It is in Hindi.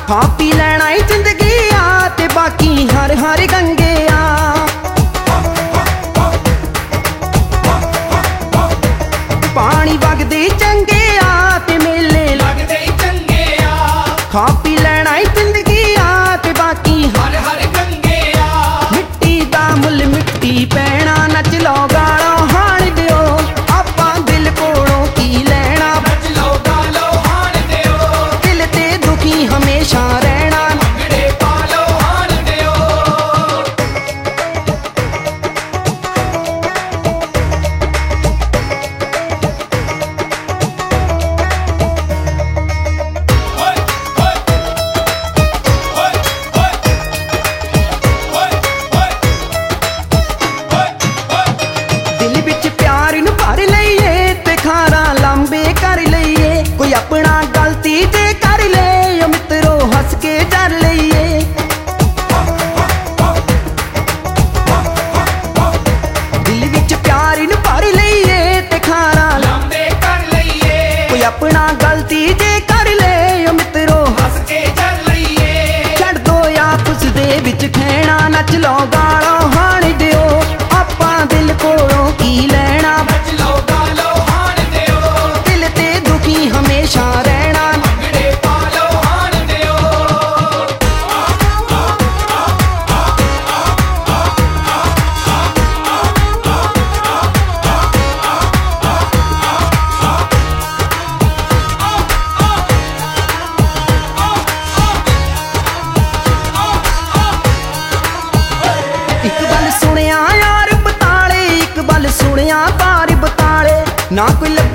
खा पी लेना ही जिंदगी आ ते बाकी हर हर गंगे आ। पानी वगदे चंगे आ ते मेले लगदे चंगे आ। खा पी लेना ही जिंदगी आ ते बाकी हर हर गंगे आ। मिट्टी दा मुल मिट्टी पैना नच लो गालो हाण दिओ आपां दिल कोलों की लेना। नच लो गालो हाण दिओ दिल ते दुखी हमेशा रहना। भंगड़े पालो हाण दिओ। दिल विच प्यार नूं भर लईए ते खारा लांबे कर लईए। कोई अपना गलती ते कर ले ओ मित्रो हस के डर लईए। दिल विच प्यार नूं भर लईए ते खारा लांबे कर लईए। कोई अपना गलती ते कर ले ओ मित्रो हस के डर लईए। छड़ दो आपस दे विच खैना नच लो गालो हाण दिओ आपां दिल कोलों की लेना। नच लो गालो हाण दिओ दिल ते दुखी हमेशा रहना। भंगड़े पालो हाण दिओ। एक बल सुनिया यार बताले एक बल सुनिया पार बताले। ना कोई